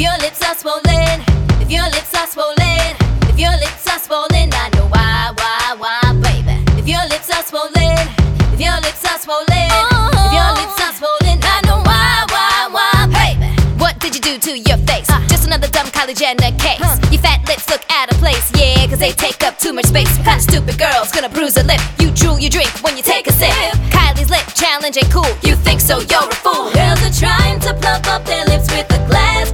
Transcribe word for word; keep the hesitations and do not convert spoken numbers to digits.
your lips are swollen, if your lips are swollen, if your lips are swollen, I know why, why, why, baby. If your lips are swollen, if your lips are swollen, if your lips are swollen, I know why, why, why, baby. What did you do to your face? Uh, Just another dumb Kylie Jenner case. Huh. Your fat lips look out of place, yeah, cause they take up too much space. What kind of stupid girl's gonna bruise a lip? You drool, you drink when you take a sip. Kylie's lip challenge ain't cool, you think so, you're a fool. Girls are trying to plump up their lips with a glass